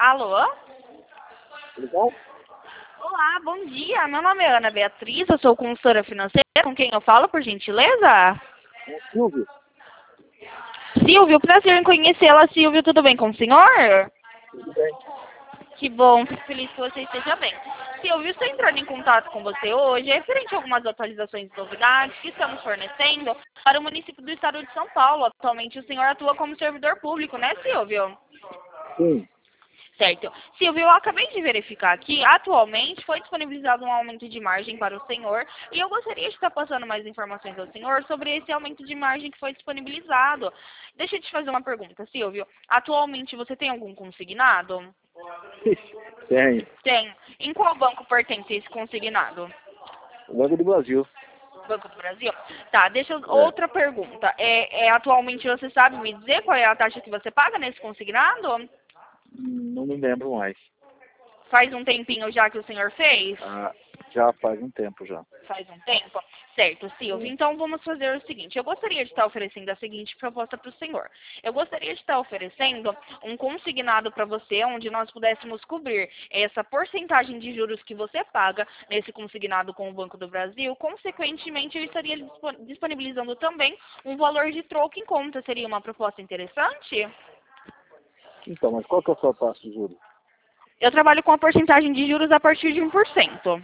Alô? Tudo bom? Olá, bom dia. Meu nome é Ana Beatriz, eu sou consultora financeira. Com quem eu falo, por gentileza? É Silvio. Silvio, prazer em conhecê-la. Silvio, tudo bem com o senhor? Tudo bem. Que bom, fico feliz que você esteja bem. Silvio, estou entrando em contato com você hoje, referente a algumas atualizações e novidades que estamos fornecendo para o município do estado de São Paulo. Atualmente o senhor atua como servidor público, né, Silvio? Sim. Certo. Silvio, eu acabei de verificar aqui, atualmente foi disponibilizado um aumento de margem para o senhor e eu gostaria de estar passando mais informações ao senhor sobre esse aumento de margem que foi disponibilizado. Deixa eu te fazer uma pergunta, Silvio. Atualmente você tem algum consignado? Tenho. Tem. Em qual banco pertence esse consignado? O Banco do Brasil. Banco do Brasil? Tá, outra pergunta. Atualmente você sabe me dizer qual é a taxa que você paga nesse consignado? Não me lembro mais. Faz um tempinho já que o senhor fez? Já faz um tempo já. Faz um tempo? Certo, Silvio. Então vamos fazer o seguinte. Eu gostaria de estar oferecendo a seguinte proposta para o senhor. Eu gostaria de estar oferecendo um consignado para você, onde nós pudéssemos cobrir essa porcentagem de juros que você paga nesse consignado com o Banco do Brasil. Consequentemente, eu estaria disponibilizando também um valor de troco em conta. Seria uma proposta interessante? Então, mas qual que é a sua taxa de juros? Eu trabalho com a porcentagem de juros a partir de 1%.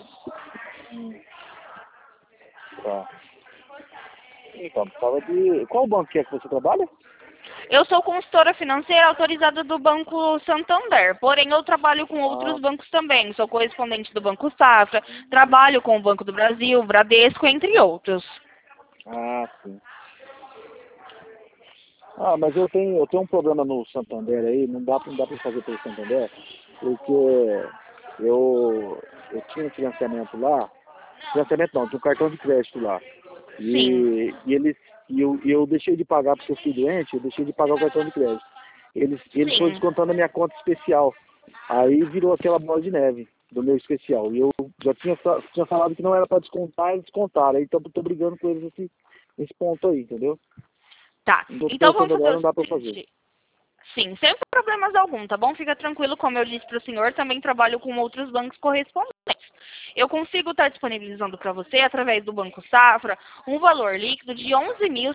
Tá. Então, precisava de... Qual banco que é que você trabalha? Eu sou consultora financeira autorizada do Banco Santander, porém eu trabalho com outros bancos também. Sou correspondente do Banco Safra, trabalho com o Banco do Brasil, Bradesco, entre outros. Sim. Mas eu tenho um problema no Santander aí, não dá pra fazer pelo Santander, porque eu tinha um financiamento lá, financiamento não, tinha um cartão de crédito lá. Sim. Eu deixei de pagar porque eu fiquei doente, eu deixei de pagar o cartão de crédito. Eles foram descontando na minha conta especial. Aí virou aquela bola de neve do meu especial. E eu já tinha falado que não era para descontar, eles descontaram. Aí tô brigando com eles nesse ponto aí, entendeu? Tá, então vamos fazer não dá o pra seguinte. fazer. Sim, sem problemas algum, tá bom? Fica tranquilo, como eu disse para o senhor, também trabalho com outros bancos correspondentes. Eu consigo estar disponibilizando para você, através do Banco Safra, um valor líquido de R$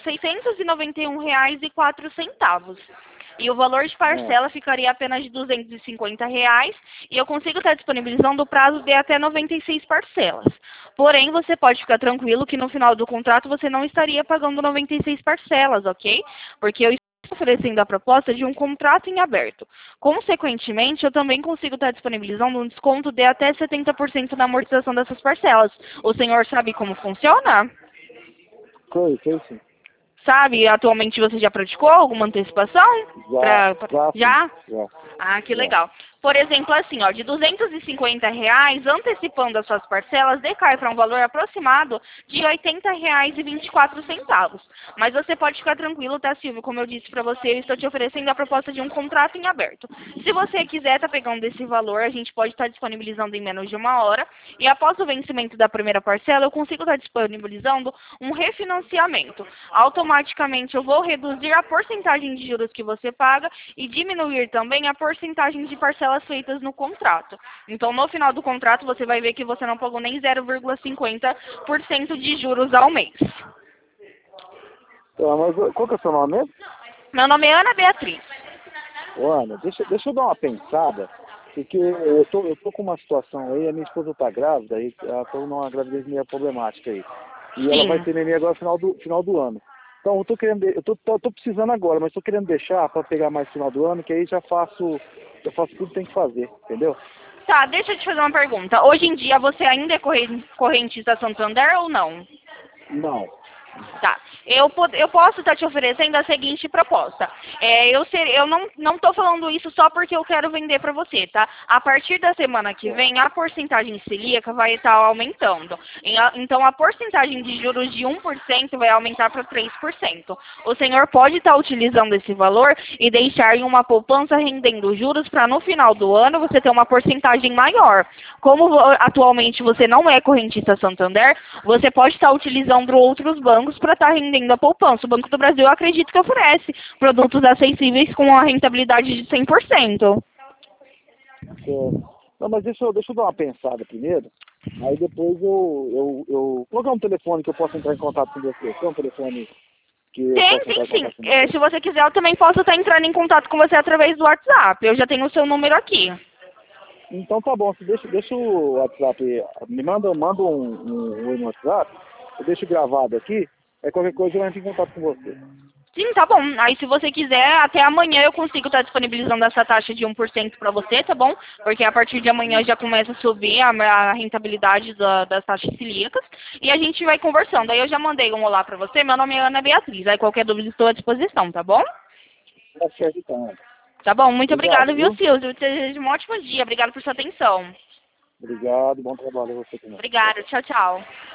11.691,04. E o valor de parcela ficaria apenas de R$ 250 e eu consigo estar disponibilizando o prazo de até 96 parcelas. Porém, você pode ficar tranquilo que no final do contrato você não estaria pagando 96 parcelas, ok? Porque eu estou oferecendo a proposta de um contrato em aberto. Consequentemente, eu também consigo estar disponibilizando um desconto de até 70% da amortização dessas parcelas. O senhor sabe como funciona? Sei sim. Sabe, atualmente você já praticou alguma antecipação? Já? Já. Que legal. Por exemplo, assim, de R$ 250, antecipando as suas parcelas, decai para um valor aproximado de R$ 80,24. Mas você pode ficar tranquilo, tá, Silvio? Como eu disse para você, eu estou te oferecendo a proposta de um contrato em aberto. Se você quiser estar pegando esse valor, a gente pode estar disponibilizando em menos de 1 hora. E após o vencimento da primeira parcela, eu consigo estar disponibilizando um refinanciamento. Automaticamente, eu vou reduzir a porcentagem de juros que você paga e diminuir também a porcentagem de parcelas feitas no contrato. Então, no final do contrato, você vai ver que você não pagou nem 0,50% de juros ao mês. Mas qual que é o seu nome mesmo? Meu nome é Ana Beatriz. Ana, deixa eu dar uma pensada, porque eu tô com uma situação aí, a minha esposa tá grávida, e ela tá numa gravidez meio problemática aí. E ela vai ter neném agora no final do ano. Então, eu tô precisando agora, mas tô querendo deixar para pegar mais final do ano, que aí já faço tudo que tem que fazer, entendeu? Tá, deixa eu te fazer uma pergunta. Hoje em dia você ainda é correntista Santander ou não? Não. Tá. Eu posso estar te oferecendo a seguinte proposta. Eu não estou falando isso só porque eu quero vender para você, tá? A partir da semana que vem, a porcentagem celíaca vai estar aumentando. Então, a porcentagem de juros de 1% vai aumentar para 3%. O senhor pode estar utilizando esse valor e deixar em uma poupança rendendo juros para no final do ano você ter uma porcentagem maior. Como atualmente você não é correntista Santander, você pode estar utilizando outros bancos para estar rendendo a poupança. O Banco do Brasil, eu acredito que oferece produtos acessíveis com a rentabilidade de 100%. Não, mas deixa eu dar uma pensada primeiro. Aí depois qual que é um telefone que eu posso entrar em contato com você? Qual é um telefone que eu Tem, posso entrar em sim. contato com você? Se você quiser, eu também posso estar entrando em contato com você através do WhatsApp. Eu já tenho o seu número aqui. Então tá bom, deixa o WhatsApp, manda um oi no WhatsApp, eu deixo gravado aqui, aí qualquer coisa eu entro em contato com você. Sim, tá bom. Aí se você quiser, até amanhã eu consigo estar disponibilizando essa taxa de 1% para você, tá bom? Porque a partir de amanhã já começa a subir a rentabilidade das taxas celíacas. E a gente vai conversando. Aí eu já mandei um olá para você. Meu nome é Ana Beatriz. Aí qualquer dúvida estou à disposição, tá bom? Tá certo então. Tá bom. Muito Obrigado, obrigada, viu, viu? Silvio? Eu desejo um ótimo dia. Obrigado por sua atenção. Obrigado, bom trabalho a você também. Obrigada. Tchau, tchau.